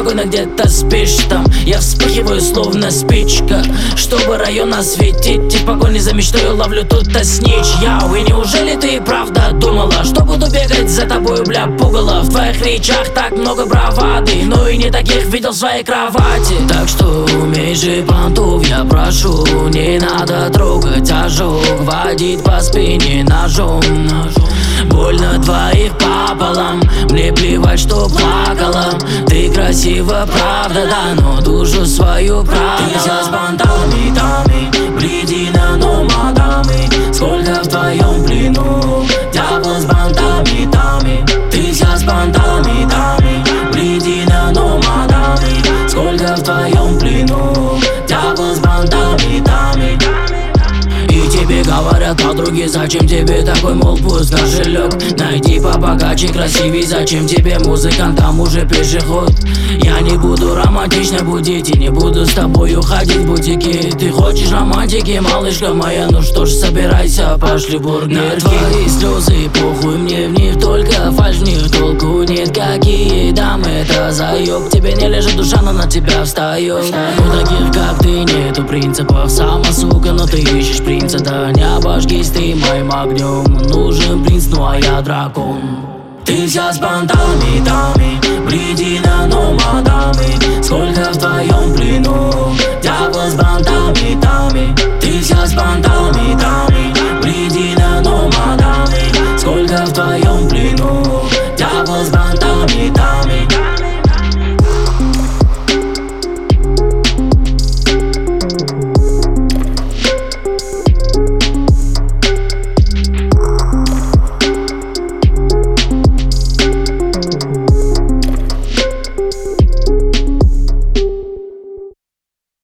спокойно где-то спишь там. Я вспыхиваю словно спичка, чтобы район осветить. И в погоне за мечтой ловлю тут-то снич. Яу, и неужели ты и правда думала, что буду бегать за тобой, бля, пугало? В твоих речах так много бравады, но и не таких видел в своей кровати. Так что умей же понтов, я прошу, не надо трогать ожог, водить по спине ножом. Больно двоих пополам, мне плевать, что плакала. Ты красива, правда, да, но душу свою правда. Ты вся с бантами, тами, бледина, но мадами. Сколько в твоем плену, дьявол с бантами, тами. Ты вся с бантами, тами, бледина, но мадами. Сколько в твоем плену, дьявол с бантами, тами. И тебе говорят подруги, зачем тебе такой, мол, пусть кошелек. Найди побогаче, красивей, зачем тебе музыкант, там уже пешеход. Я не буду романтично будить и не буду с тобой уходить в бутики. Ты хочешь романтики, малышка моя, ну что ж, собирайся, пошли в бургер. Твои слезы, похуй мне в них, только фальшь в них толку нет. Какие дамы, это заеб, тебе не лежит душа, но на тебя встает. У таких как ты нету принципов, сама сука, но ты ищешь принца. Да не обожгись ты моим огнем, нужен принц, ну а я дракон. Ты вся с бантами, тами, бледина, но мадами. Сколько в твоем плену, дьявол с бантами, тами. Ты вся с бантами.